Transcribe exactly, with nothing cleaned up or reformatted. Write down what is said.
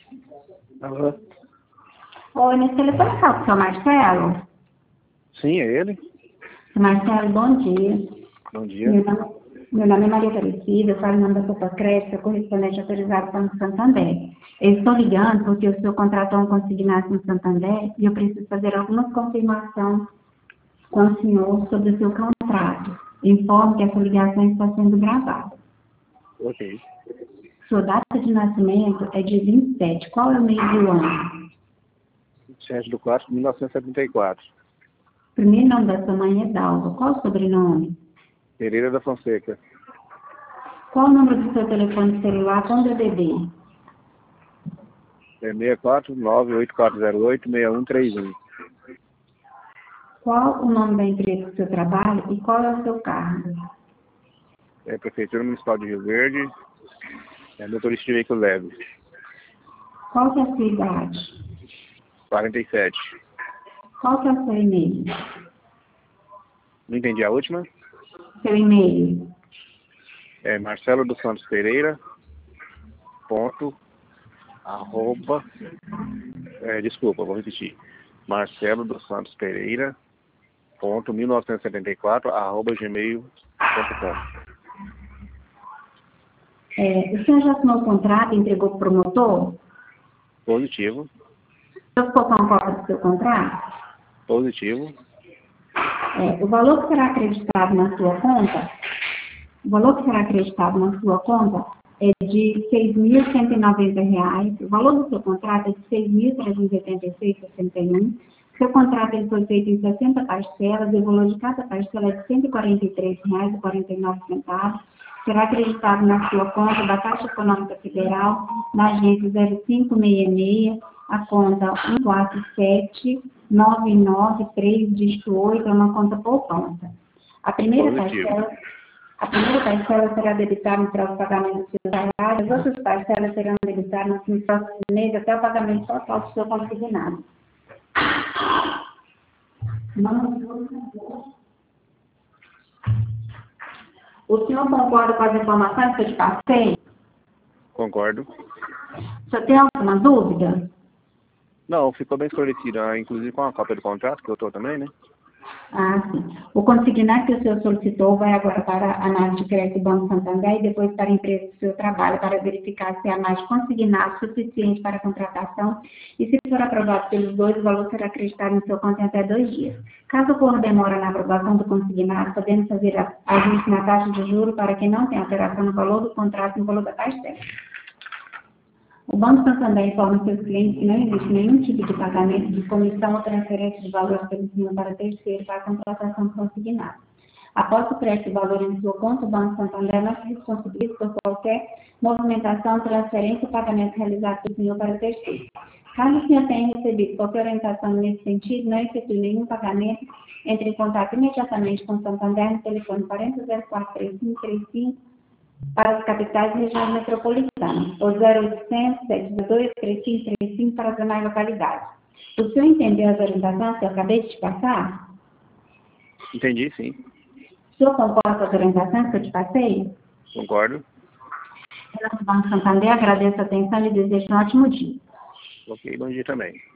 Alô? Oi, nesse telefone fala com o seu Marcelo? Sim, é ele. Seu Marcelo, bom dia. Bom dia. Meu nome, meu nome é Maria Aparecida, eu falo em nome da Sopacred, sou correspondente autorizado para o Santander. Eu estou ligando porque o senhor contratou um consignado no Santander e eu preciso fazer algumas confirmações com o senhor sobre o seu contrato. Informo que essa ligação está sendo gravada. Ok. Sua data de nascimento é de vinte e sete. Qual é o mês do ano? sete de quatro de mil novecentos e setenta e quatro. O primeiro nome da sua mãe é Dalva. Qual o sobrenome? Pereira da Fonseca. Qual o número do seu telefone celular com D D D? É seis quatro nove oito quatro zero oito seis um três um. Qual o nome da empresa que você trabalha e qual é o seu cargo? É Prefeitura Municipal de Rio Verde. É motorista de veículo leve. Qual que é a sua idade? quarenta e sete. Qual que é o seu e-mail? Não entendi a última. Seu e-mail? É Marcelo dos Santos Pereira. Ponto. Arroba. É, desculpa, vou repetir. Marcelo dos Santos Pereira. Ponto mil novecentos e setenta e quatro arroba gmail ponto com. É, o senhor já assinou o contrato e entregou para o promotor? Positivo. O senhor ficou com a cópia do seu contrato? Positivo. É, o valor que será acreditado na sua conta, o valor que será acreditado na sua conta é de seis mil cento e noventa reais. O valor do seu contrato é de seis mil trezentos e oitenta e seis reais e sessenta e um. Seu contrato ele foi feito em sessenta parcelas e o valor de cada parcela é de cento e quarenta e três reais e quarenta e nove centavos. Será acreditado na sua conta da Caixa Econômica Federal, na agência zero cinco seis seis, a conta um quatro sete nove nove três oito, é uma conta poupança. A primeira Positivo. parcela, a primeira parcela será debitada no próximo pagamento do seu salário, as outras parcelas serão debitadas no próximo mês até o pagamento total do seu consignado. O senhor concorda com as informações que eu te passei? Concordo. O senhor tem alguma dúvida? Não, ficou bem esclarecido. Ah, inclusive com a cópia do contrato, que eu estou também, né? Ah, sim. O consignado que o senhor solicitou vai agora para a análise de crédito do Banco Santander e depois para a empresa do seu trabalho para verificar se há mais consignado suficiente para a contratação e se for aprovado pelos dois, o valor será acreditado no seu conta em até dois dias. Caso ocorra demora na aprovação do consignado, podemos fazer a- ajuste na taxa de juros para que não tenha alteração no valor do contrato e no valor da parcela. O Banco Santander informa seus clientes que não existe nenhum tipo de pagamento de comissão ou transferência de valor pelo cima para terceiro para a contratação consignada. Após o crédito do valor em sua conta, o Banco Santander não se responsabiliza por qualquer movimentação, transferência ou pagamento realizado pelo senhor para terceiro. Caso o senhor tenha recebido qualquer orientação nesse sentido, não efetue nenhum pagamento, entre em contato imediatamente com o Santander no telefone quarenta zero quatro três cinco três cinco para as capitais e regiões metropolitanas, ou zero oitocentos, sete dois, três cinco três cinco para as demais localidades. O senhor entendeu as orientações que eu acabei de te passar? Entendi, sim. O senhor concorda com as orientações que eu te passei? Concordo. Em nome do Banco Santander, agradeço a atenção e desejo um ótimo dia. Ok, bom dia também.